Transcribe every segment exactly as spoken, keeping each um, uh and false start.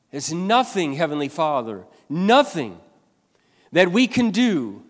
There's nothing, Heavenly Father, nothing that we can do,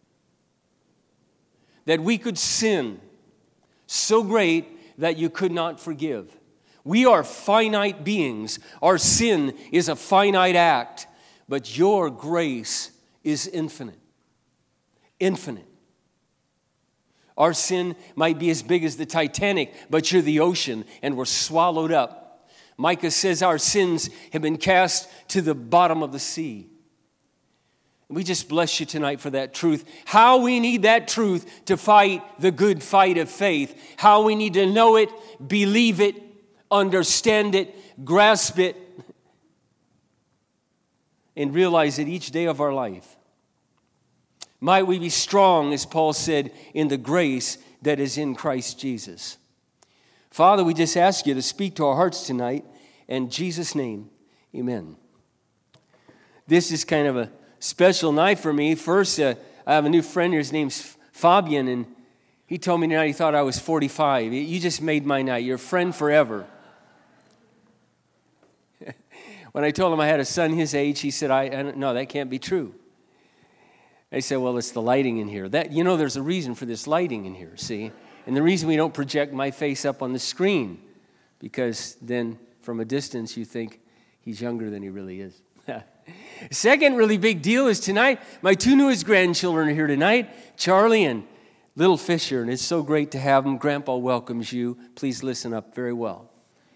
that we could sin so great that you could not forgive. We are finite beings. Our sin is a finite act, but your grace is infinite. Infinite. Our sin might be as big as the Titanic, but you're the ocean, and we're swallowed up. Micah says our sins have been cast to the bottom of the sea. We just bless you tonight for that truth. How we need that truth to fight the good fight of faith. How we need to know it, believe it, understand it, grasp it, and realize it each day of our life. Might we be strong, as Paul said, in the grace that is in Christ Jesus. Father, we just ask you to speak to our hearts tonight. In Jesus' name, amen. This is kind of a special night for me. First, uh, I have a new friend here. His name's Fabian, and he told me tonight he thought I was forty-five. You just made my night. You're a friend forever. When I told him I had a son his age, he said, I, I don't, no, that can't be true. I said, well, it's the lighting in here. That, you know, there's a reason for this lighting in here, see? And the reason we don't project my face up on the screen, because then from a distance you think he's younger than he really is. Second really big deal is tonight, my two newest grandchildren are here tonight, Charlie and little Fisher, and it's so great to have them. Grandpa welcomes you. Please listen up very well.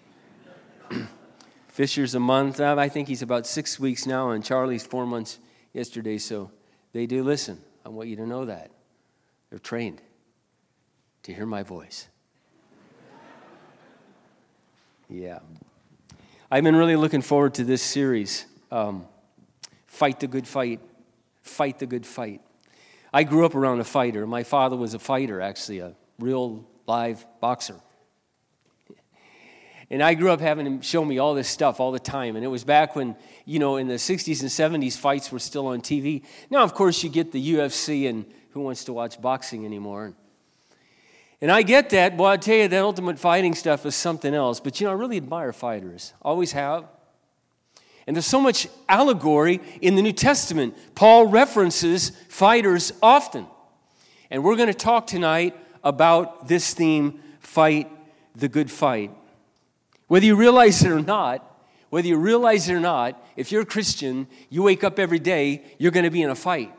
Fisher's a month, I think he's about six weeks now, and Charlie's four months yesterday, so they do listen. I want you to know that. They're trained to hear my voice. Yeah. I've been really looking forward to this series, um, Fight the Good Fight, Fight the Good Fight. I grew up around a fighter. My father was a fighter, actually, a real live boxer. And I grew up having him show me all this stuff all the time. And it was back when, you know, in the sixties and seventies, fights were still on T V. Now, of course, you get the U F C, and who wants to watch boxing anymore? And I get that. Well, I tell you, that Ultimate Fighting stuff is something else. But, you know, I really admire fighters. Always have. And there's so much allegory in the New Testament. Paul references fighters often. And we're going to talk tonight about this theme, Fight the Good Fight. Whether you realize it or not, whether you realize it or not, if you're a Christian, you wake up every day, you're going to be in a fight.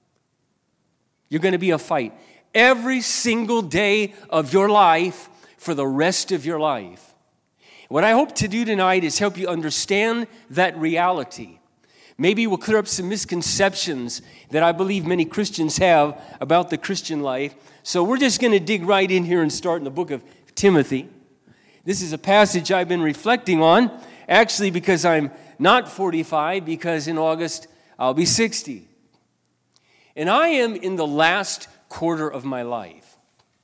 You're going to be a fight. Every single day of your life for the rest of your life. What I hope to do tonight is help you understand that reality. Maybe we'll clear up some misconceptions that I believe many Christians have about the Christian life. So we're just going to dig right in here and start in the book of Timothy. This is a passage I've been reflecting on, actually because I'm not forty-five, because in August I'll be sixty. And I am in the last quarter of my life.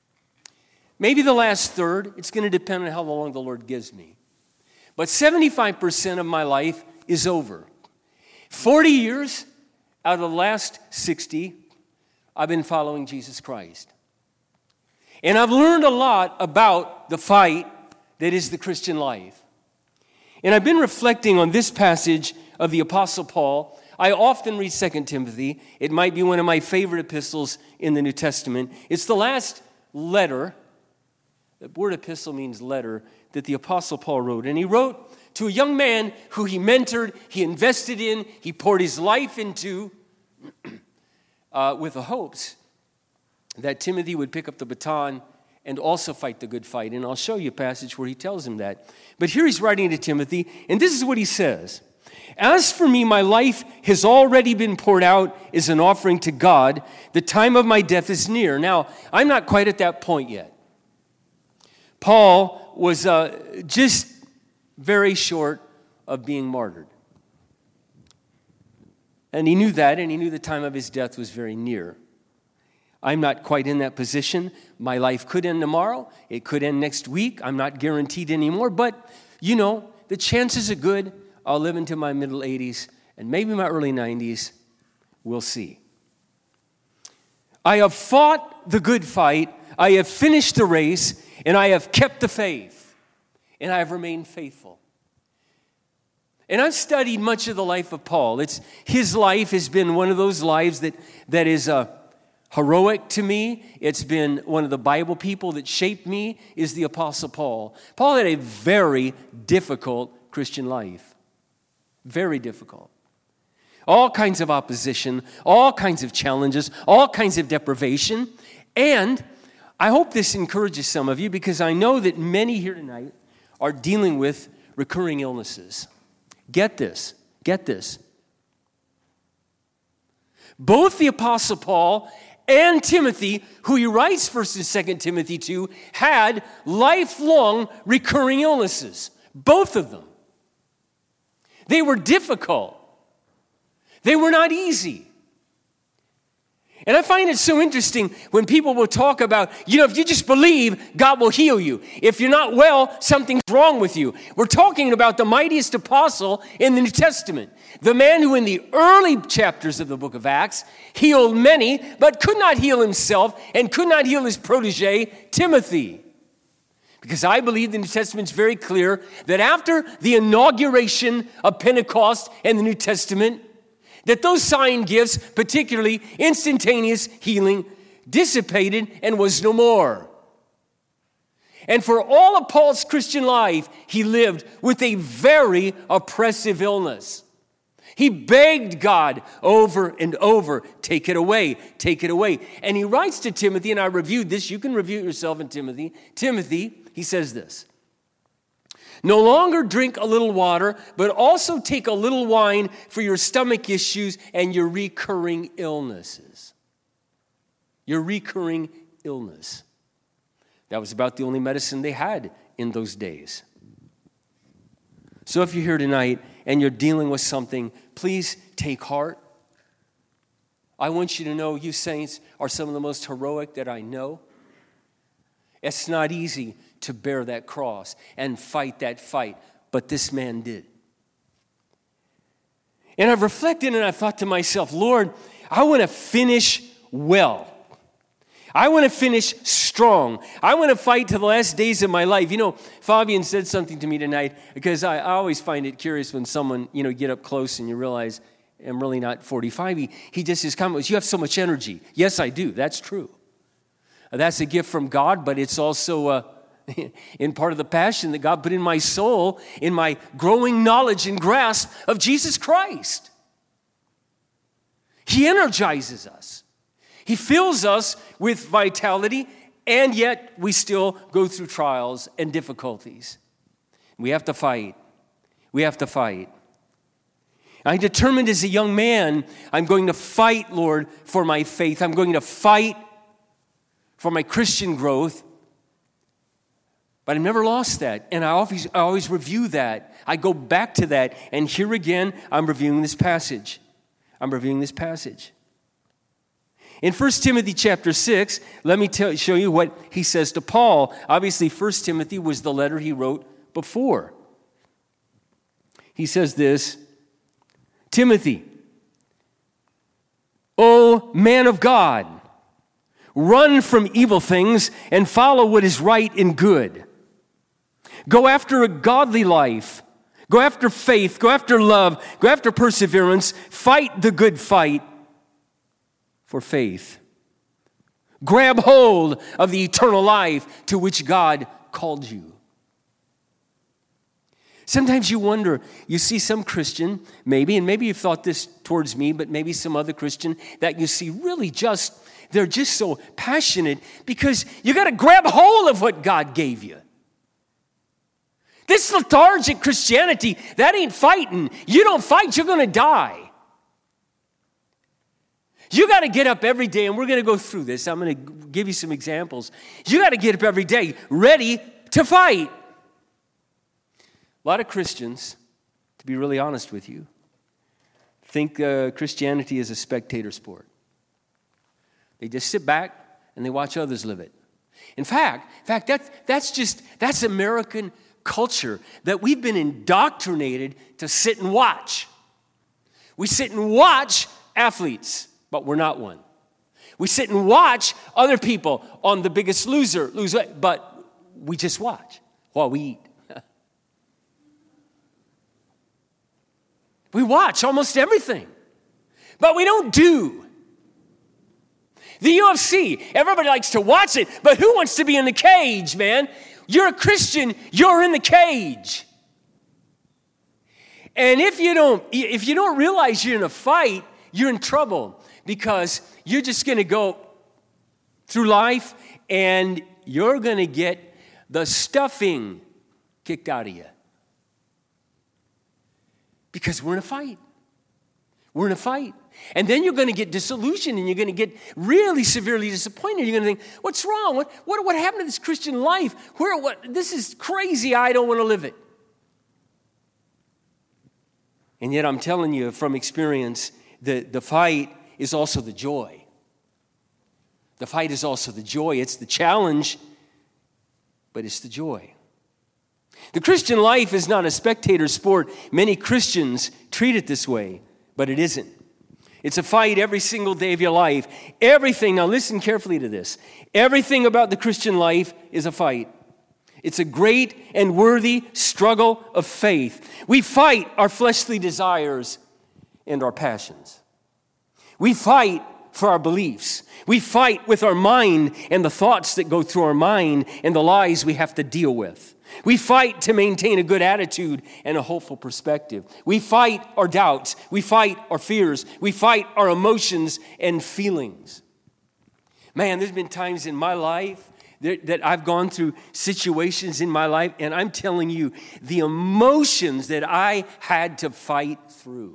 Maybe the last third. It's going to depend on how long the Lord gives me. But seventy-five percent of my life is over. forty years out of the last sixty, I've been following Jesus Christ. And I've learned a lot about the fight that is the Christian life. And I've been reflecting on this passage of the Apostle Paul. I often read Second Timothy. It might be one of my favorite epistles in the New Testament. It's the last letter, the word epistle means letter, that the Apostle Paul wrote. And he wrote to a young man who he mentored, he invested in, he poured his life into, uh, with the hopes that Timothy would pick up the baton and also fight the good fight. And I'll show you a passage where he tells him that. But here he's writing to Timothy, and this is what he says. As for me, my life has already been poured out as an offering to God. The time of my death is near. Now, I'm not quite at that point yet. Paul was uh, just very short of being martyred. And he knew that, and he knew the time of his death was very near. I'm not quite in that position. My life could end tomorrow. It could end next week. I'm not guaranteed anymore. But, you know, the chances are good. I'll live into my middle eighties and maybe my early nineties. We'll see. I have fought the good fight. I have finished the race. And I have kept the faith. And I have remained faithful. And I've studied much of the life of Paul. It's, his life has been one of those lives that, that is uh, heroic to me. It's been one of the Bible people that shaped me is the Apostle Paul. Paul had a very difficult Christian life. Very difficult. All kinds of opposition, all kinds of challenges, all kinds of deprivation. And I hope this encourages some of you because I know that many here tonight are dealing with recurring illnesses. Get this, get this. Both the Apostle Paul and Timothy, who he writes First and Second Timothy to, had lifelong recurring illnesses. Both of them. They were difficult. They were not easy. And I find it so interesting when people will talk about, you know, if you just believe, God will heal you. If you're not well, something's wrong with you. We're talking about the mightiest apostle in the New Testament. The man who in the early chapters of the book of Acts healed many, but could not heal himself and could not heal his protege, Timothy. Because I believe the New Testament's very clear that after the inauguration of Pentecost and the New Testament, that those sign gifts, particularly instantaneous healing, dissipated and was no more. And for all of Paul's Christian life, he lived with a very oppressive illness. He begged God over and over, take it away, take it away. And he writes to Timothy, and I reviewed this, you can review it yourself in Timothy. Timothy, he says this, no longer drink a little water, but also take a little wine for your stomach issues and your recurring illnesses. Your recurring illness. That was about the only medicine they had in those days. So if you're here tonight and you're dealing with something, please take heart. I want you to know you saints are some of the most heroic that I know. It's not easy to bear that cross and fight that fight, but this man did. And I've reflected and I've thought to myself, Lord, I want to finish well. I want to finish strong. I want to fight to the last days of my life. You know, Fabian said something to me tonight because I, I always find it curious when someone, you know, get up close and you realize I'm really not forty-five. He, he just, his comment was, you have so much energy. Yes, I do. That's true. That's a gift from God, but it's also uh, in part of the passion that God put in my soul, in my growing knowledge and grasp of Jesus Christ. He energizes us. He fills us with vitality, and yet we still go through trials and difficulties. We have to fight. We have to fight. I determined as a young man, I'm going to fight, Lord, for my faith. I'm going to fight for my Christian growth. But I've never lost that. And I always, I always review that. I go back to that. And here again, I'm reviewing this passage. I'm reviewing this passage. In First Timothy chapter six, let me tell, show you what he says to Paul. Obviously, First Timothy was the letter he wrote before. He says this, Timothy, O man of God, run from evil things and follow what is right and good. Go after a godly life. Go after faith. Go after love. Go after perseverance. Fight the good fight for faith. Grab hold of the eternal life to which God called you. Sometimes you wonder, you see some Christian, maybe, and maybe you've thought this towards me, but maybe some other Christian that you see really just, they're just so passionate because you got to grab hold of what God gave you. This lethargic Christianity, that ain't fighting. You don't fight, you're going to die. You got to get up every day, and we're going to go through this. I'm going to give you some examples. You got to get up every day ready to fight. A lot of Christians, to be really honest with you, think uh, Christianity is a spectator sport. They just sit back and they watch others live it. In fact, in fact, that, that's just, that's American culture, that we've been indoctrinated to sit and watch. We sit and watch athletes, but we're not one. We sit and watch other people on The Biggest Loser, lose weight, but we just watch while we eat. We watch almost everything, but we don't do. The U F C, everybody likes to watch it, but who wants to be in the cage, man? You're a Christian, you're in the cage. And if you don't, if you don't realize you're in a fight, you're in trouble, because you're just going to go through life and you're going to get the stuffing kicked out of you. Because we're in a fight. We're in a fight. And then you're going to get disillusioned and you're going to get really severely disappointed. You're going to think, what's wrong? What, what, what happened to this Christian life? Where, what, this is crazy. I don't want to live it. And yet I'm telling you from experience, the, the fight is also the joy. The fight is also the joy. It's the challenge, but it's the joy. The Christian life is not a spectator sport. Many Christians treat it this way, but it isn't. It's a fight every single day of your life. Everything, now listen carefully to this. Everything about the Christian life is a fight. It's a great and worthy struggle of faith. We fight our fleshly desires and our passions. We fight for our beliefs. We fight with our mind and the thoughts that go through our mind and the lies we have to deal with. We fight to maintain a good attitude and a hopeful perspective. We fight our doubts. We fight our fears. We fight our emotions and feelings. Man, there's been times in my life that, that I've gone through situations in my life, and I'm telling you, the emotions that I had to fight through.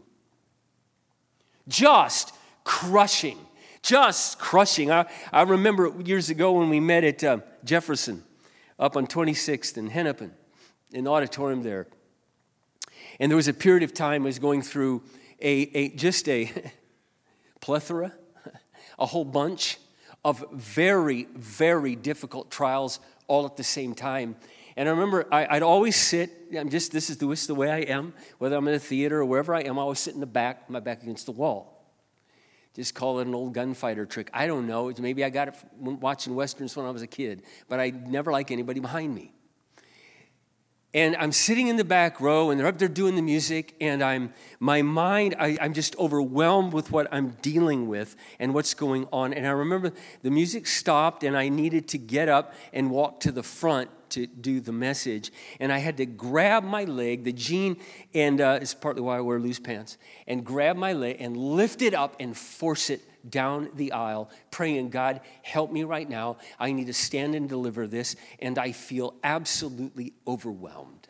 Just crushing. Just crushing. I, I remember years ago when we met at uh, Jefferson, up on twenty-sixth and Hennepin, in the auditorium there. And there was a period of time I was going through a, a just a plethora, a whole bunch of very, very difficult trials all at the same time. And I remember I, I'd always sit, I'm just, this is, the, this is the way I am, whether I'm in a theater or wherever I am, I always sit in the back, my back against the wall. Just call it an old gunfighter trick. I don't know. Maybe I got it from watching Westerns when I was a kid, but I never liked anybody behind me. And I'm sitting in the back row, and they're up there doing the music, and I'm my mind, I, I'm just overwhelmed with what I'm dealing with and what's going on. And I remember the music stopped, and I needed to get up and walk to the front to do the message. And I had to grab my leg, the jean, and uh, it's partly why I wear loose pants, and grab my leg and lift it up and force it down the aisle, praying, God, help me right now. I need to stand and deliver this, and I feel absolutely overwhelmed.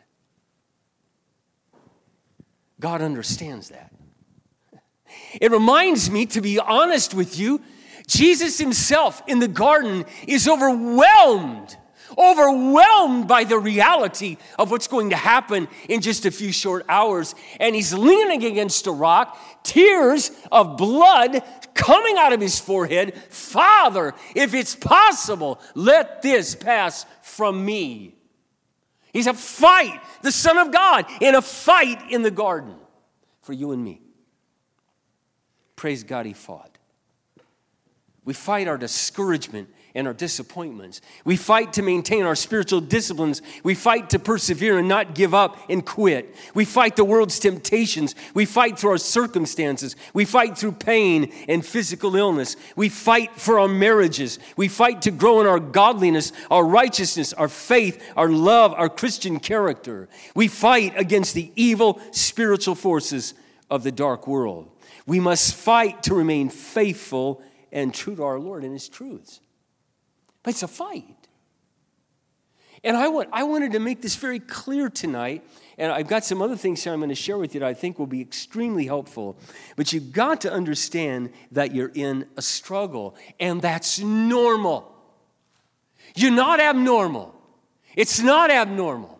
God understands that. It reminds me, to be honest with you, Jesus himself in the garden is overwhelmed overwhelmed by the reality of what's going to happen in just a few short hours. And he's leaning against a rock, tears of blood coming out of his forehead. Father, if it's possible, let this pass from me. He's a fight, the Son of God, in a fight in the garden for you and me. Praise God, he fought. We fight our discouragement and our disappointments. We fight to maintain our spiritual disciplines. We fight to persevere and not give up and quit. We fight the world's temptations. We fight through our circumstances. We fight through pain and physical illness. We fight for our marriages. We fight to grow in our godliness, our righteousness, our faith, our love, our Christian character. We fight against the evil spiritual forces of the dark world. We must fight to remain faithful and true to our Lord and his truths. But it's a fight. And I want, I wanted to make this very clear tonight, and I've got some other things here I'm going to share with you that I think will be extremely helpful. But you've got to understand that you're in a struggle, and that's normal. You're not abnormal. It's not abnormal.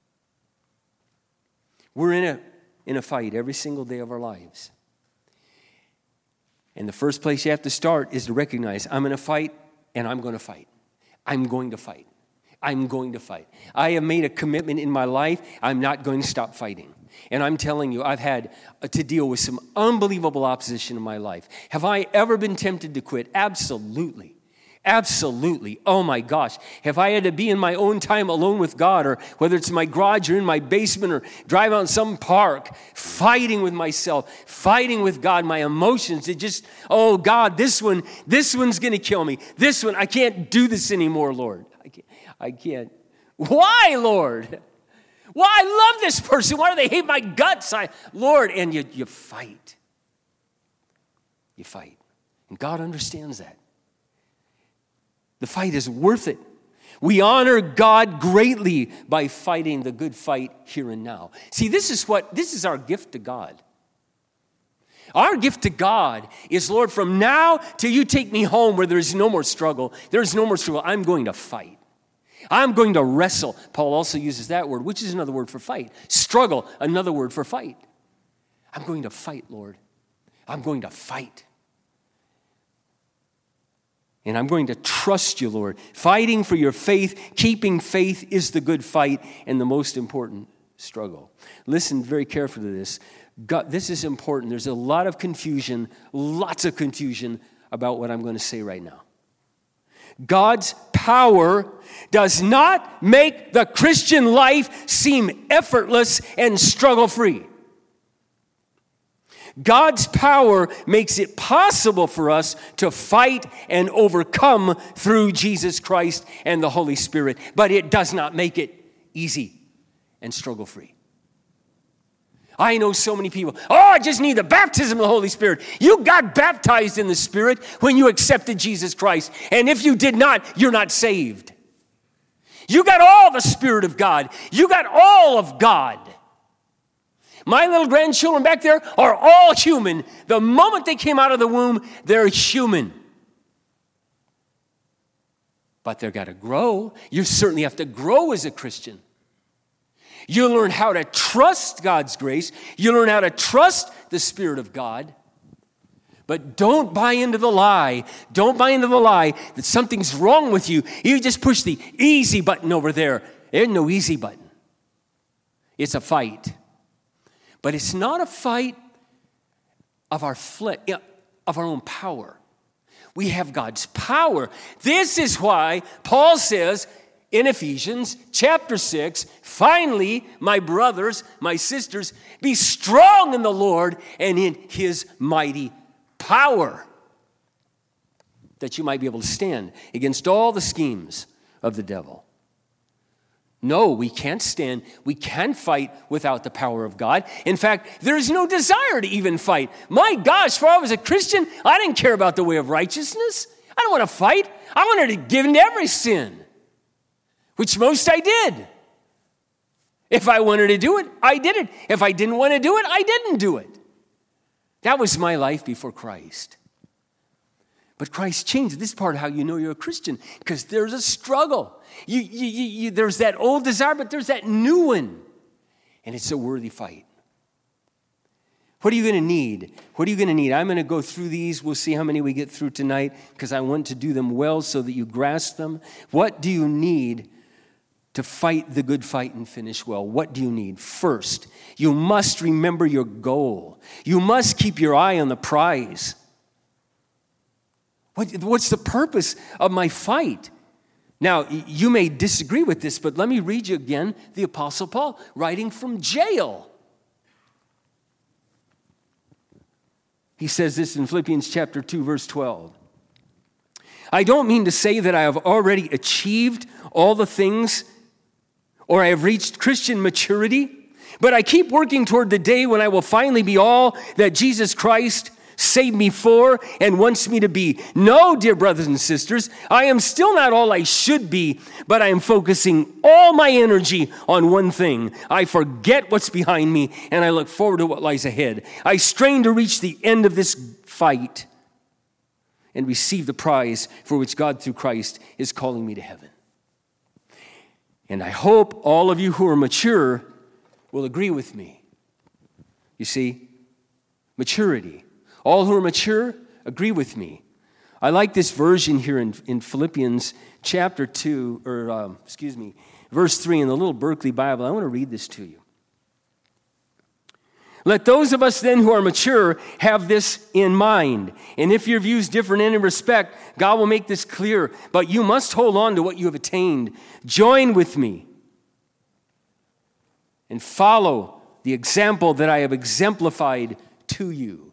We're in a, in a fight every single day of our lives. And the first place you have to start is to recognize, I'm in a fight, and I'm going to fight. I'm going to fight. I'm going to fight. I have made a commitment in my life. I'm not going to stop fighting. And I'm telling you, I've had to deal with some unbelievable opposition in my life. Have I ever been tempted to quit? Absolutely. Absolutely. Oh my gosh. If I had to be in my own time alone with God, or whether it's in my garage or in my basement or drive out in some park, fighting with myself, fighting with God, my emotions, it just, oh God, this one, this one's going to kill me. This one, I can't do this anymore, Lord. I can't. I can't. Why, Lord? Why? I love this person. Why do they hate my guts? I, Lord, and you, you fight. You fight. And God understands that. The fight is worth it. We honor God greatly by fighting the good fight here and now. See, this is what, this is our gift to God. Our gift to God is, Lord, from now till you take me home where there's no more struggle, there's no more struggle, I'm going to fight. I'm going to wrestle. Paul also uses that word, which is another word for fight. Struggle, another word for fight. I'm going to fight, Lord. I'm going to fight. And I'm going to trust you, Lord. Fighting for your faith, keeping faith is the good fight and the most important struggle. Listen very carefully to this. God, this is important. There's a lot of confusion, lots of confusion about what I'm going to say right now. God's power does not make the Christian life seem effortless and struggle-free. God's power makes it possible for us to fight and overcome through Jesus Christ and the Holy Spirit, but it does not make it easy and struggle-free. I know so many people, oh, I just need the baptism of the Holy Spirit. You got baptized in the Spirit when you accepted Jesus Christ, and if you did not, you're not saved. You got all the Spirit of God. You got all of God. My little grandchildren back there are all human. The moment they came out of the womb, they're human. But they've got to grow. You certainly have to grow as a Christian. You learn how to trust God's grace. You learn how to trust the Spirit of God. But don't buy into the lie. Don't buy into the lie that something's wrong with you. You just push the easy button over there. There's no easy button. It's a fight. But it's not a fight of our flesh, of our own power. We have God's power. This is why Paul says in Ephesians chapter six, finally, my brothers, my sisters, be strong in the Lord and in his mighty power, that you might be able to stand against all the schemes of the devil. No, we can't stand. We can't fight without the power of God. In fact, there is no desire to even fight. My gosh, before I was a Christian, I didn't care about the way of righteousness. I don't want to fight. I wanted to give in to every sin, which most I did. If I wanted to do it, I did it. If I didn't want to do it, I didn't do it. That was my life before Christ. But Christ changed. This is part of how you know you're a Christian, because there's a struggle. You, you, you, you, there's that old desire, but there's that new one. And it's a worthy fight. What are you going to need? What are you going to need? I'm going to go through these. We'll see how many we get through tonight, because I want to do them well so that you grasp them. What do you need to fight the good fight and finish well? What do you need? First, you must remember your goal. You must keep your eye on the prize. What, what's the purpose of my fight? Now, you may disagree with this, but let me read you again the Apostle Paul writing from jail. He says this in Philippians chapter two, verse twelve. I don't mean to say that I have already achieved all the things or I have reached Christian maturity, but I keep working toward the day when I will finally be all that Jesus Christ saved me for and wants me to be. No, dear brothers and sisters, I am still not all I should be, but I am focusing all my energy on one thing. I forget what's behind me and I look forward to what lies ahead. I strain to reach the end of this fight and receive the prize for which God through Christ is calling me to heaven. And I hope all of you who are mature will agree with me. You see, maturity. All who are mature, agree with me. I like this version here in, in Philippians chapter two, or um, excuse me, verse three in the little Berkeley Bible. I want to read this to you. Let those of us then who are mature have this in mind. And if your views differ in any respect, God will make this clear. But you must hold on to what you have attained. Join with me and follow the example that I have exemplified to you.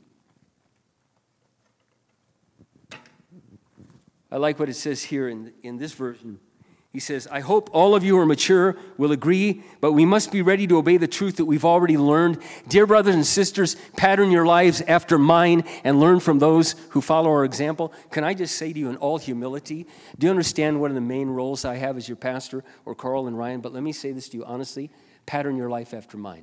I like what it says here in, in this version. He says, I hope all of you who are mature will agree, but we must be ready to obey the truth that we've already learned. Dear brothers and sisters, pattern your lives after mine and learn from those who follow our example. Can I just say to you in all humility, do you understand one of the main roles I have as your pastor, or Carl and Ryan? But let me say this to you honestly, pattern your life after mine.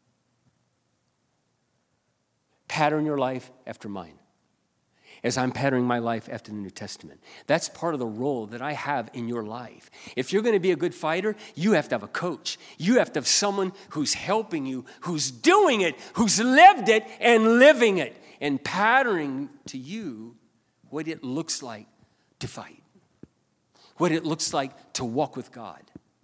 Pattern your life after mine. As I'm patterning my life after the New Testament. That's part of the role that I have in your life. If you're going to be a good fighter, you have to have a coach. You have to have someone who's helping you, who's doing it, who's lived it and living it, and patterning to you what it looks like to fight, what it looks like to walk with God.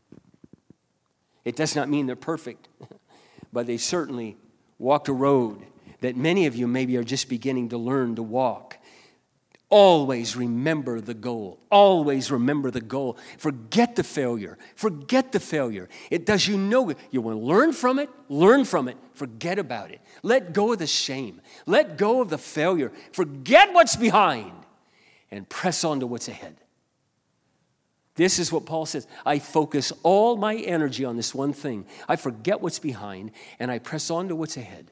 It does not mean they're perfect, but they certainly walked a road that many of you maybe are just beginning to learn to walk. Always remember the goal. Always remember the goal. Forget the failure. Forget the failure. It does you no good. You want to learn from it? Learn from it. Forget about it. Let go of the shame. Let go of the failure. Forget what's behind and press on to what's ahead. This is what Paul says. I focus all my energy on this one thing. I forget what's behind and I press on to what's ahead.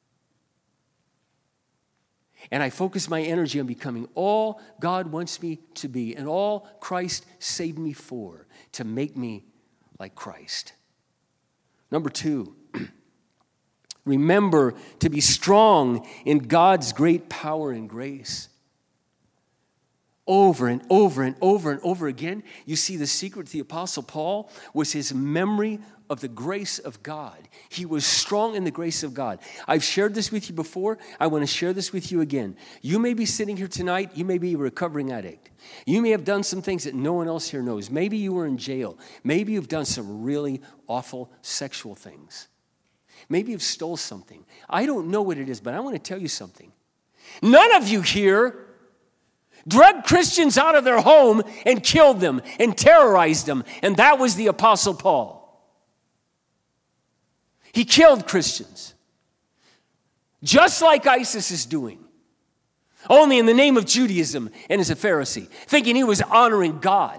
And I focus my energy on becoming all God wants me to be and all Christ saved me for, to make me like Christ. Number two, remember to be strong in God's great power and grace. Over and over and over and over again, you see the secret to the Apostle Paul was his memory of the grace of God. He was strong in the grace of God. I've shared this with you before. I want to share this with you again. You may be sitting here tonight. You may be a recovering addict. You may have done some things that no one else here knows. Maybe you were in jail. Maybe you've done some really awful sexual things. Maybe you've stole something. I don't know what it is, but I want to tell you something. None of you here drugged Christians out of their home and killed them and terrorized them. And that was the Apostle Paul. He killed Christians, just like ISIS is doing, only in the name of Judaism and as a Pharisee, thinking he was honoring God.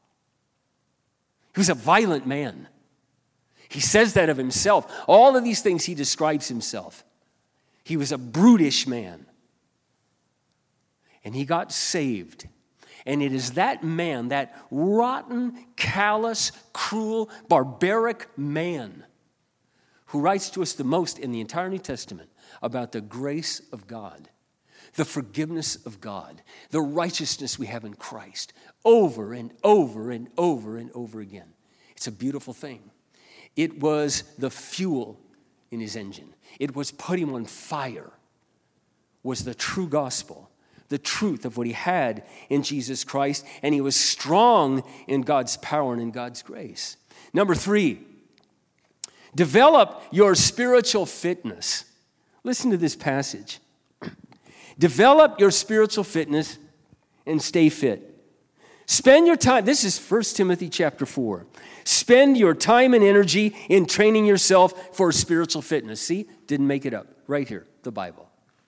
He was a violent man. He says that of himself. All of these things he describes himself. He was a brutish man. And he got saved. And it is that man, that rotten, callous, cruel, barbaric man who writes to us the most in the entire New Testament about the grace of God, the forgiveness of God, the righteousness we have in Christ, over and over and over and over again. It's a beautiful thing. It was the fuel in his engine. It was putting him on fire, was the true gospel, the truth of what he had in Jesus Christ, and he was strong in God's power and in God's grace. Number three, develop your spiritual fitness. Listen to this passage. Develop your spiritual fitness and stay fit. Spend your time, this is First Timothy chapter four. Spend your time and energy in training yourself for spiritual fitness. See, didn't make it up. Right here, the Bible.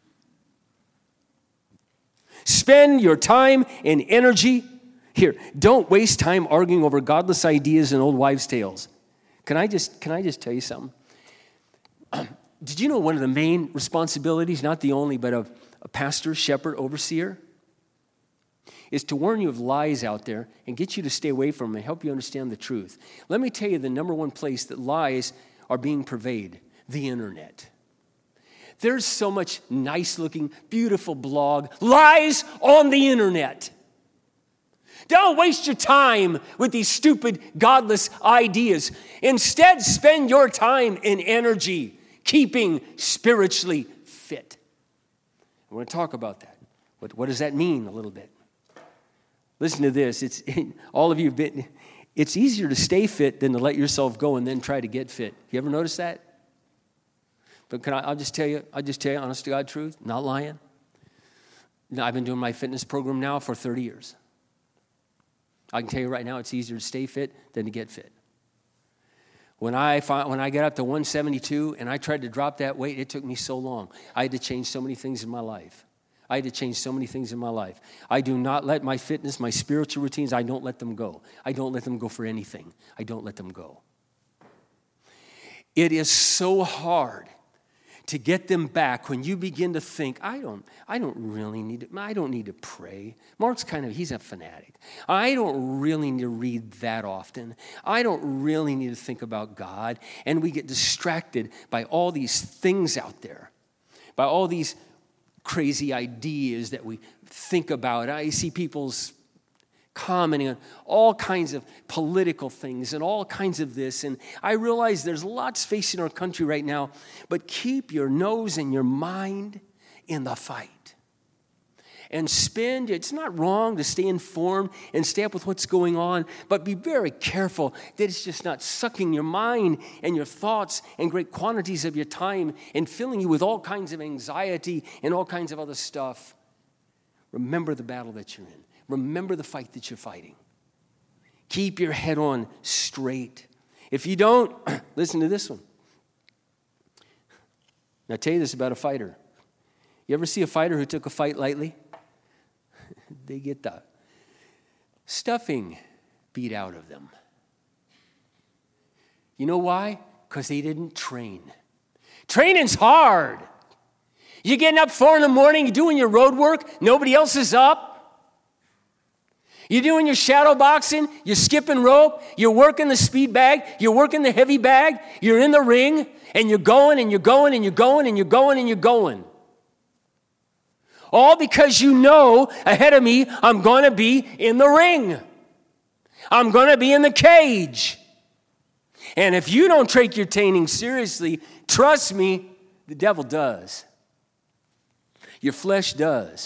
Spend your time and energy. Here, don't waste time arguing over godless ideas and old wives' tales. Can I just, can I just tell you something? Did you know one of the main responsibilities, not the only, but of a pastor, shepherd, overseer, is to warn you of lies out there and get you to stay away from them and help you understand the truth. Let me tell you the number one place that lies are being pervaded, the internet. There's so much nice-looking, beautiful blog, lies on the internet. Don't waste your time with these stupid, godless ideas. Instead, spend your time and energy keeping spiritually fit. I want to talk about that. What, what does that mean a little bit? Listen to this. It's all of you have been, it's easier to stay fit than to let yourself go and then try to get fit. You ever notice that? But can I, I'll just tell you, I'll just tell you, honest to God truth, not lying. Now, I've been doing my fitness program now for thirty years. I can tell you right now, it's easier to stay fit than to get fit. When I find, when I got up to one seventy-two and I tried to drop that weight, it took me so long. I had to change so many things in my life. I had to change so many things in my life. I do not let my fitness, my spiritual routines, I don't let them go. I don't let them go for anything. I don't let them go. It is so hard to get them back when you begin to think, I don't, I don't really need to, I don't need to pray. Mark's kind of, he's a fanatic. I don't really need to read that often. I don't really need to think about God. And we get distracted by all these things out there, by all these crazy ideas that we think about. I see people's commenting on all kinds of political things and all kinds of this. And I realize there's lots facing our country right now, but keep your nose and your mind in the fight. And spend, it's not wrong to stay informed and stay up with what's going on, but be very careful that it's just not sucking your mind and your thoughts and great quantities of your time and filling you with all kinds of anxiety and all kinds of other stuff. Remember the battle that you're in. Remember the fight that you're fighting. Keep your head on straight. If you don't, listen to this one. Now, I'll tell you this about a fighter. You ever see a fighter who took a fight lightly? They get the stuffing beat out of them. You know why? Because they didn't train. Training's hard. You're getting up four in the morning, you're doing your road work, nobody else is up. You're doing your shadow boxing, you're skipping rope, you're working the speed bag, you're working the heavy bag, you're in the ring, and you're going and you're going and you're going and you're going and you're going. All because you know ahead of me, I'm going to be in the ring. I'm going to be in the cage. And if you don't take your training seriously, trust me, the devil does. Your flesh does.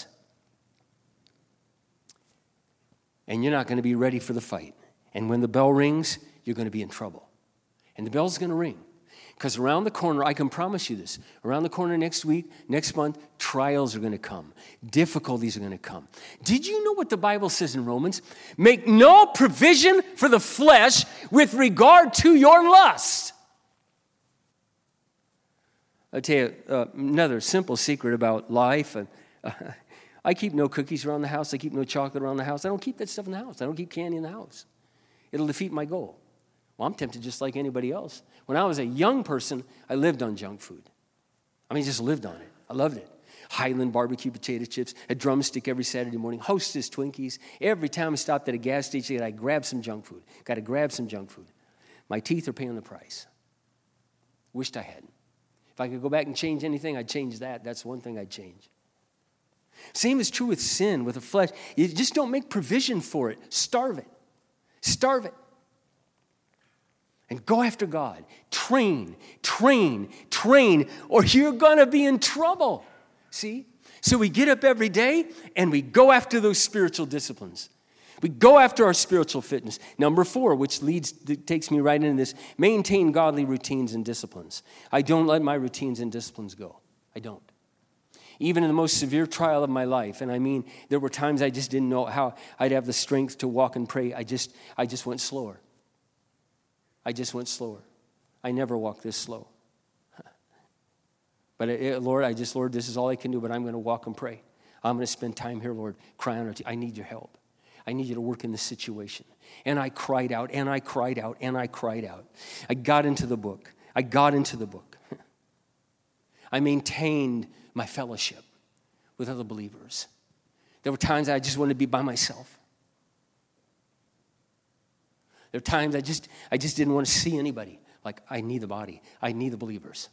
And you're not going to be ready for the fight. And when the bell rings, you're going to be in trouble. And the bell's going to ring. Because around the corner, I can promise you this, around the corner next week, next month, trials are going to come. Difficulties are going to come. Did you know what the Bible says in Romans? Make no provision for the flesh with regard to your lust. I'll tell you uh, another simple secret about life. Uh, I keep no cookies around the house. I keep no chocolate around the house. I don't keep that stuff in the house. I don't keep candy in the house. It'll defeat my goal. Well, I'm tempted just like anybody else. When I was a young person, I lived on junk food. I mean, just lived on it. I loved it. Highland barbecue potato chips, a drumstick every Saturday morning, Hostess Twinkies. Every time I stopped at a gas station, I grabbed some junk food. Got to grab some junk food. My teeth are paying the price. Wished I hadn't. If I could go back and change anything, I'd change that. That's one thing I'd change. Same is true with sin, with the flesh. You just don't make provision for it. Starve it. Starve it. And go after God. Train, train, train, or you're going to be in trouble. See? So we get up every day and we go after those spiritual disciplines. We go after our spiritual fitness. Number four, which leads, takes me right into this, maintain godly routines and disciplines. I don't let my routines and disciplines go. I don't. Even in the most severe trial of my life, and I mean, there were times I just didn't know how I'd have the strength to walk and pray. I just, I just went slower. I just went slower. I never walked this slow. But it, Lord, I just, Lord, this is all I can do, but I'm going to walk and pray. I'm going to spend time here, Lord, crying out to you. I need your help. I need you to work in this situation. And I cried out, and I cried out, and I cried out. I got into the book. I got into the book. I maintained my fellowship with other believers. There were times I just wanted to be by myself. There are times I just I just didn't want to see anybody. Like, I need the body. I need the believers.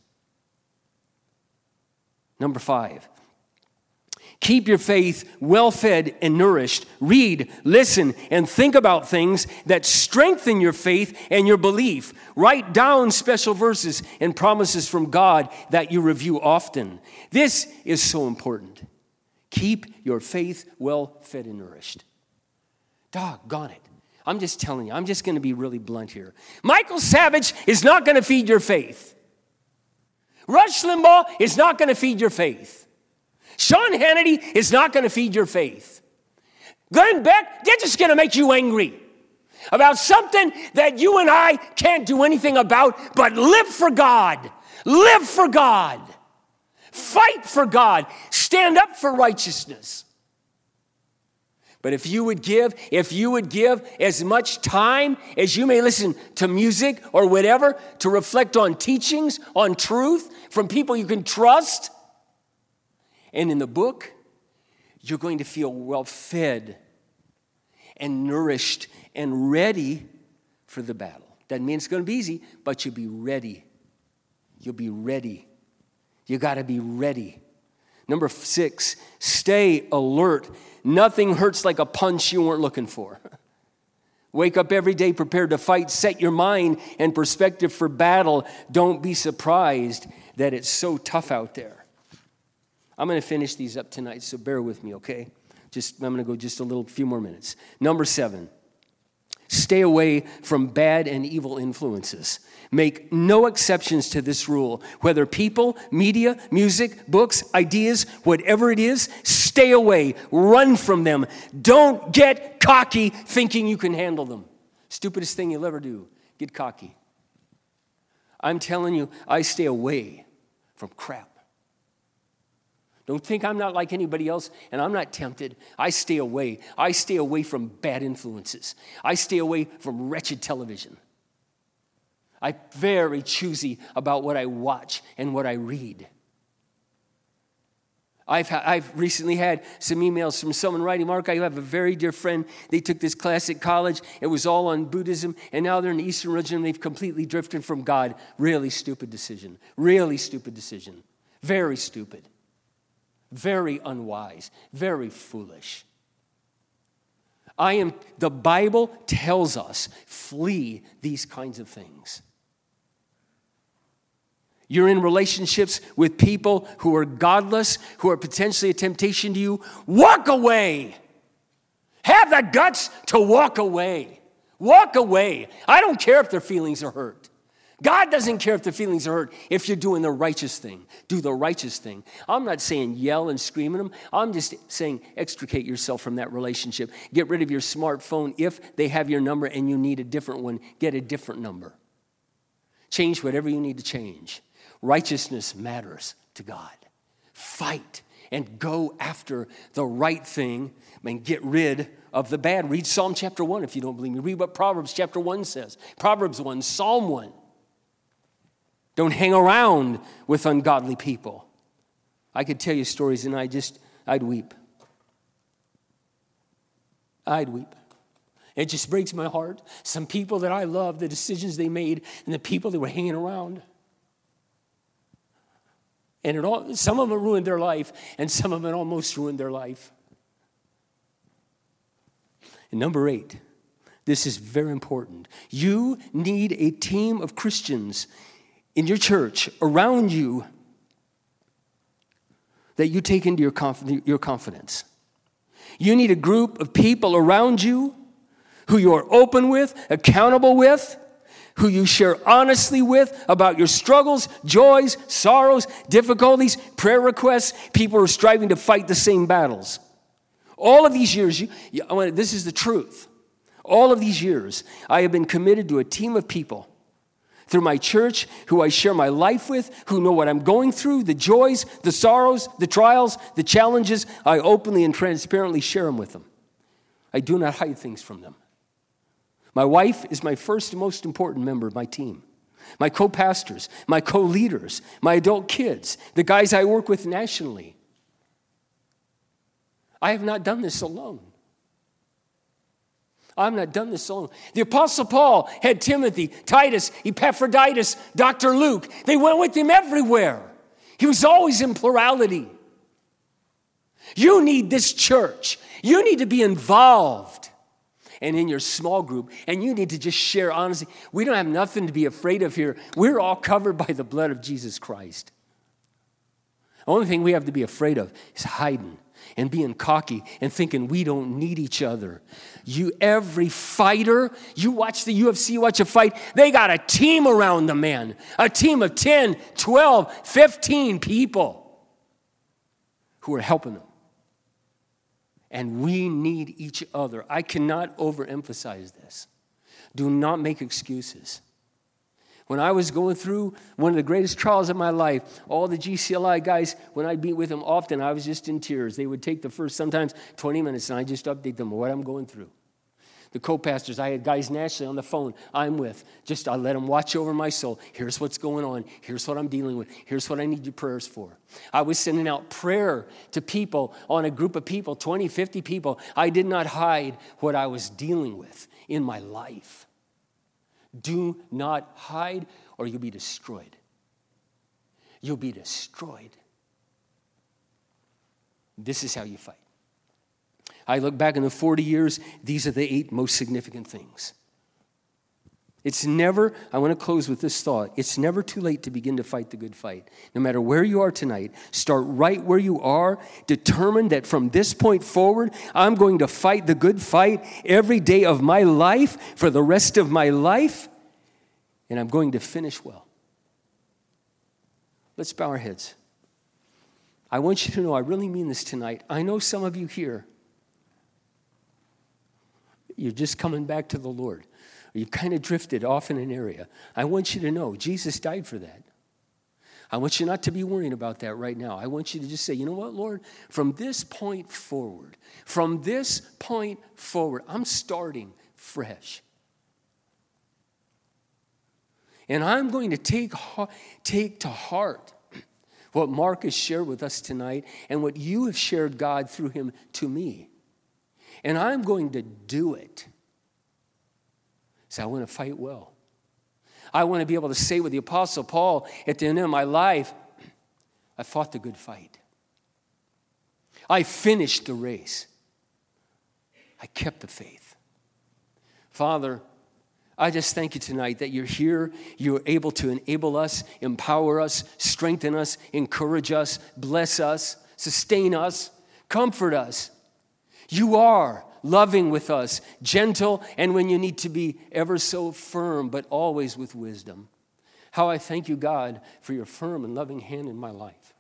Number five, keep your faith well-fed and nourished. Read, listen, and think about things that strengthen your faith and your belief. Write down special verses and promises from God that you review often. This is so important. Keep your faith well-fed and nourished. Doggone it. I'm just telling you, I'm just going to be really blunt here. Michael Savage is not going to feed your faith. Rush Limbaugh is not going to feed your faith. Sean Hannity is not going to feed your faith. Glenn Beck, they're just going to make you angry about something that you and I can't do anything about, but live for God. Live for God. Fight for God. Stand up for righteousness. But if you would give, if you would give as much time as you may listen to music or whatever, to reflect on teachings, on truth from people you can trust, and in the book, you're going to feel well fed and nourished and ready for the battle. Doesn't mean it's going to be easy, but you'll be ready. You'll be ready. You got to be ready. Number six, stay alert. Nothing hurts like a punch you weren't looking for. Wake up every day prepared to fight. Set your mind and perspective for battle. Don't be surprised that it's so tough out there. I'm going to finish these up tonight, so bear with me, okay? Just I'm going to go just a little few more minutes. Number seven, stay away from bad and evil influences. Make no exceptions to this rule. Whether people, media, music, books, ideas, whatever it is, stay away. Run from them. Don't get cocky thinking you can handle them. Stupidest thing you'll ever do, get cocky. I'm telling you, I stay away from crap. Don't think I'm not like anybody else, and I'm not tempted. I stay away. I stay away from bad influences. I stay away from wretched television. I'm very choosy about what I watch and what I read. I've, ha- I've recently had some emails from someone writing, Mark, I have a very dear friend. They took this class at college. It was all on Buddhism, and now they're in the Eastern religion. They've completely drifted from God. Really stupid decision. Really stupid decision. Very stupid. Very unwise. Very foolish. I am, the Bible tells us, flee these kinds of things. You're in relationships with people who are godless, who are potentially a temptation to you. Walk away. Have the guts to walk away. Walk away. I don't care if their feelings are hurt. God doesn't care if the feelings are hurt if you're doing the righteous thing. Do the righteous thing. I'm not saying yell and scream at them. I'm just saying extricate yourself from that relationship. Get rid of your smartphone. If they have your number and you need a different one, get a different number. Change whatever you need to change. Righteousness matters to God. Fight and go after the right thing and get rid of the bad. Read Psalm chapter one if you don't believe me. Read what Proverbs chapter one says. Proverbs one, Psalm one. Don't hang around with ungodly people. I could tell you stories and I just, I'd weep. I'd weep. It just breaks my heart. Some people that I love, the decisions they made, and the people that were hanging around. And it all, some of them ruined their life, and some of them almost ruined their life. And number eight, this is very important. You need a team of Christians in your church, around you, that you take into your, conf- your confidence. You need a group of people around you who you are open with, accountable with, who you share honestly with about your struggles, joys, sorrows, difficulties, prayer requests, people who are striving to fight the same battles. All of these years, you, you, this is the truth. All of these years, I have been committed to a team of people through my church, who I share my life with, who know what I'm going through, the joys, the sorrows, the trials, the challenges. I openly and transparently share them with them. I do not hide things from them. My wife is my first and most important member of my team. My co-pastors, my co-leaders, my adult kids, the guys I work with nationally. I have not done this alone. I've not done this alone. The Apostle Paul had Timothy, Titus, Epaphroditus, Doctor Luke. They went with him everywhere. He was always in plurality. You need this church. You need to be involved and in your small group, and you need to just share honestly. We don't have nothing to be afraid of here. We're all covered by the blood of Jesus Christ. The only thing we have to be afraid of is hiding. and being cocky and thinking we don't need each other. You, every fighter, you watch the U F C, you watch a fight, they got a team around the man. A team of ten, twelve, fifteen people who are helping them. And we need each other. I cannot overemphasize this. Do not make excuses. When I was going through one of the greatest trials of my life, all the G C L I guys, when I'd meet with them often, I was just in tears. They would take the first sometimes twenty minutes, and I just update them on what I'm going through. The co-pastors, I had guys nationally on the phone I'm with. Just I let them watch over my soul. Here's what's going on. Here's what I'm dealing with. Here's what I need your prayers for. I was sending out prayer to people on a group of people, twenty, fifty people. I did not hide what I was dealing with in my life. Do not hide or you'll be destroyed. You'll be destroyed. This is how you fight. I look back in the forty years, these are the eight most significant things. It's never, I want to close with this thought, it's never too late to begin to fight the good fight. No matter where you are tonight, start right where you are, determined that from this point forward, I'm going to fight the good fight every day of my life for the rest of my life, and I'm going to finish well. Let's bow our heads. I want you to know, I really mean this tonight. I know some of you here, you're just coming back to the Lord. You've kind of drifted off in an area. I want you to know Jesus died for that. I want you not to be worrying about that right now. I want you to just say, you know what, Lord? From this point forward, from this point forward, I'm starting fresh. And I'm going to take, take to heart what Mark has shared with us tonight and what you have shared, God, through him to me. And I'm going to do it. So I want to fight well. I want to be able to say with the Apostle Paul at the end of my life, I fought the good fight. I finished the race. I kept the faith. Father, I just thank you tonight that you're here. You're able to enable us, empower us, strengthen us, encourage us, bless us, sustain us, comfort us. You are loving with us, gentle, and when you need to be ever so firm, but always with wisdom. How I thank you, God, for your firm and loving hand in my life.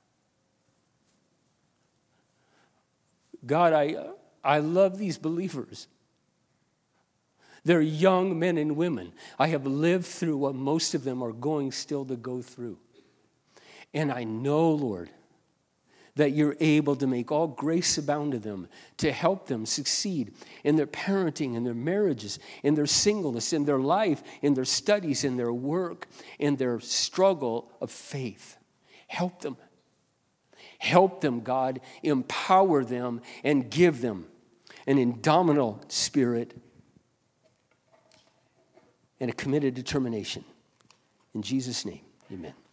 God, I, I love these believers. They're young men and women. I have lived through what most of them are going still to go through. And I know, Lord, that you're able to make all grace abound to them, to help them succeed in their parenting, in their marriages, in their singleness, in their life, in their studies, in their work, in their struggle of faith. Help them. Help them, God. Empower them and give them an indomitable spirit and a committed determination. In Jesus' name, amen.